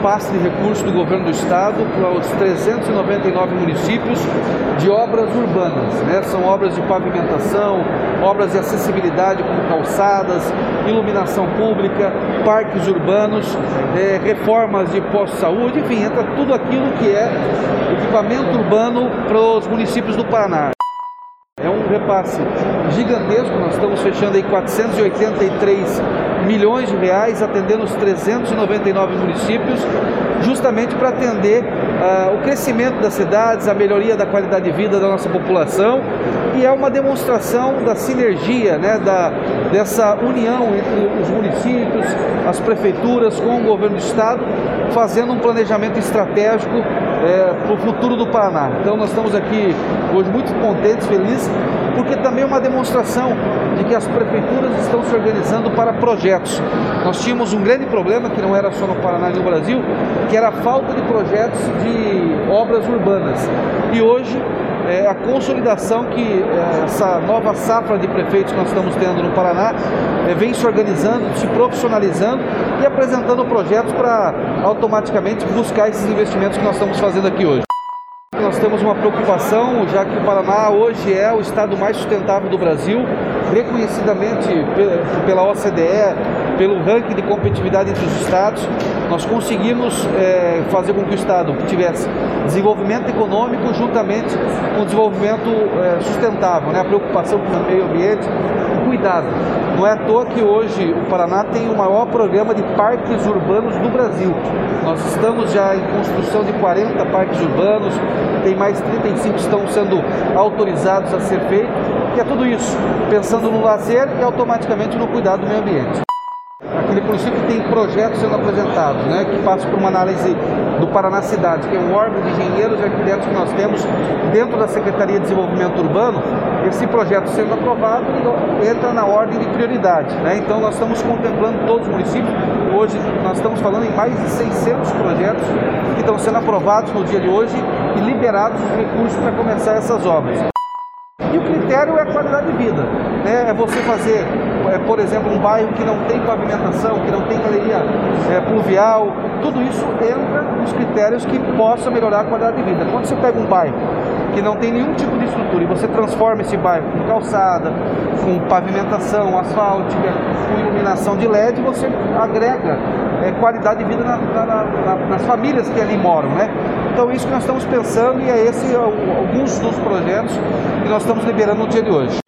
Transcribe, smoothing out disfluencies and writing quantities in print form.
repasse de recursos do governo do estado para os 399 municípios de obras urbanas, né? São obras de pavimentação, obras de acessibilidade como calçadas, iluminação pública, parques urbanos, reformas de postos de saúde, enfim, entra tudo aquilo que é equipamento urbano para os municípios do Paraná. É um repasse gigantesco, nós estamos fechando aí 483 milhões de reais, atendendo os 399 municípios, justamente para atender o crescimento das cidades, a melhoria da qualidade de vida da nossa população, e é uma demonstração da sinergia, né, dessa união entre os municípios, as prefeituras com o governo do estado, fazendo um planejamento estratégico para o futuro do Paraná. Então nós estamos aqui hoje muito contentes, felizes, porque também é uma demonstração de que as prefeituras estão se organizando para projetos. Nós tínhamos um grande problema, que não era só no Paraná e no Brasil, que era a falta de projetos de obras urbanas. E hoje, a consolidação que essa nova safra de prefeitos que nós estamos tendo no Paraná vem se organizando, se profissionalizando e apresentando projetos para automaticamente buscar esses investimentos que nós estamos fazendo aqui hoje. Nós temos uma preocupação, já que o Paraná hoje é o estado mais sustentável do Brasil, reconhecidamente pela OCDE, pelo ranking de competitividade entre os estados. Nós conseguimos fazer com que o estado tivesse desenvolvimento econômico juntamente com o desenvolvimento sustentável, né? A preocupação com o meio ambiente, o cuidado. Não é à toa que hoje o Paraná tem o maior programa de parques urbanos do Brasil. Nós estamos já em construção de 40 parques urbanos, tem mais 35 que estão sendo autorizados a ser feitos, que é tudo isso, pensando no lazer e automaticamente no cuidado do meio ambiente. Aquele município tem projetos sendo apresentados, né, que passam por uma análise do Paraná Cidade, que é um órgão de engenheiros e arquitetos que nós temos dentro da Secretaria de Desenvolvimento Urbano. Esse projeto sendo aprovado entra na ordem de prioridade, né? Então nós estamos contemplando todos os municípios. Hoje nós estamos falando em mais de 600 projetos que estão sendo aprovados no dia de hoje e liberados os recursos para começar essas obras. E o critério é a qualidade de vida, né? É você fazer, por exemplo, um bairro que não tem pavimentação, que não tem galeria pluvial, tudo isso entra nos critérios que possam melhorar a qualidade de vida. Quando você pega um bairro que não tem nenhum tipo de estrutura e você transforma esse bairro com calçada, com pavimentação asfáltica, com iluminação de LED, você agrega qualidade de vida nas famílias que ali moram, né? Então isso que nós estamos pensando, e é esse alguns dos projetos que nós estamos liberando no dia de hoje.